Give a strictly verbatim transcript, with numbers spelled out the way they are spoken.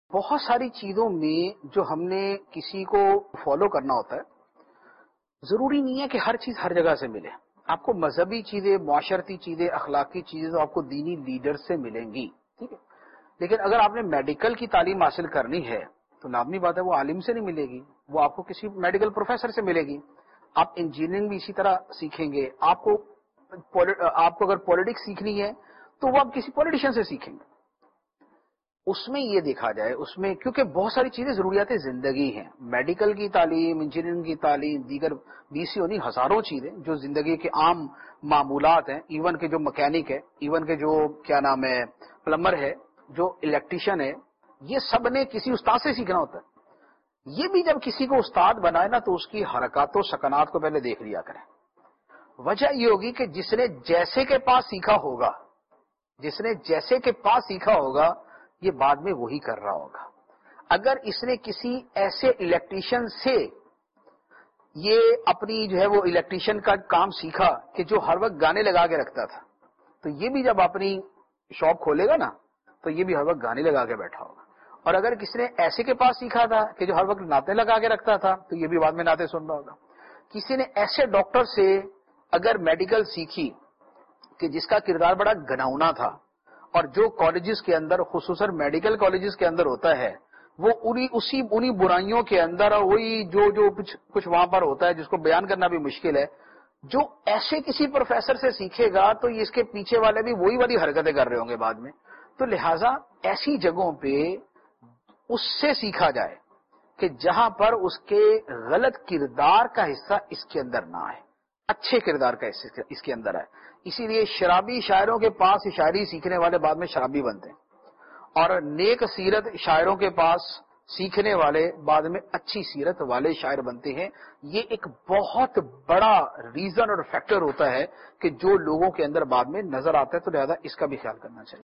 بہت ساری چیزوں میں جو ہم نے کسی کو فالو کرنا ہوتا ہے، ضروری نہیں ہے کہ ہر چیز ہر جگہ سے ملے. آپ کو مذہبی چیزیں، معاشرتی چیزیں، اخلاقی چیزیں تو آپ کو دینی لیڈر سے ملیں گی، ٹھیک ہے. لیکن اگر آپ نے میڈیکل کی تعلیم حاصل کرنی ہے تو لازمی بات ہے وہ عالم سے نہیں ملے گی، وہ آپ کو کسی میڈیکل پروفیسر سے ملے گی. آپ انجینئرنگ بھی اسی طرح سیکھیں گے. آپ کو آپ کو اگر پولیٹکس سیکھنی ہے تو وہ آپ کسی پولیٹیشین سے سیکھیں گے. اس میں یہ دیکھا جائے، اس میں کیونکہ بہت ساری چیزیں ضروریات زندگی ہیں، میڈیکل کی تعلیم، انجینئرنگ کی تعلیم، دیگر بیسی ہونی ہزاروں چیزیں جو زندگی کے عام معمولات ہیں. ایون کہ جو مکینک ہے، ایون کہ جو کیا نام ہے پلمبر ہے، جو الیکٹریشین ہے، یہ سب نے کسی استاد سے سیکھنا ہوتا ہے. یہ بھی جب کسی کو استاد بنائے نا تو اس کی حرکات و سکنات کو پہلے دیکھ لیا کریں. وجہ یہ ہوگی کہ جس نے جیسے کے پاس سیکھا ہوگا، جس نے جیسے کے پاس سیکھا ہوگا یہ بعد میں وہی کر رہا ہوگا. اگر اس نے کسی ایسے الیکٹریشین سے یہ اپنی جو ہے وہ الیکٹریشین کا کام سیکھا کہ جو ہر وقت گانے لگا کے رکھتا تھا، تو یہ بھی جب اپنی شاپ کھولے گا نا تو یہ بھی ہر وقت گانے لگا کے بیٹھا ہوگا. اور اگر کسی نے ایسے کے پاس سیکھا تھا کہ جو ہر وقت نعتیں لگا کے رکھتا تھا تو یہ بھی بعد میں نعتیں سن رہا ہوگا. کسی نے ایسے ڈاکٹر سے اگر میڈیکل سیکھی کہ جس کا کردار بڑا گھناؤنا تھا، اور جو کالجز کے اندر خصوصاً میڈیکل کالجز کے اندر ہوتا ہے وہ انہی اسی انہی برائیوں کے اندر، اور وہی جو جو کچھ کچھ وہاں پر ہوتا ہے جس کو بیان کرنا بھی مشکل ہے، جو ایسے کسی پروفیسر سے سیکھے گا تو اس کے پیچھے والے بھی وہی والی حرکتیں کر رہے ہوں گے بعد میں. تو لہٰذا ایسی جگہوں پہ اس سے سیکھا جائے کہ جہاں پر اس کے غلط کردار کا حصہ اس کے اندر نہ آئے، اچھے کردار کا حصہ اس کے اندر آئے. اسی لیے شرابی شاعروں کے پاس شاعری سیکھنے والے بعد میں شرابی بنتے ہیں، اور نیک سیرت شاعروں کے پاس سیکھنے والے بعد میں اچھی سیرت والے شاعر بنتے ہیں. یہ ایک بہت بڑا ریزن اور فیکٹر ہوتا ہے کہ جو لوگوں کے اندر بعد میں نظر آتا ہے. تو لہذا اس کا بھی خیال کرنا چاہیے.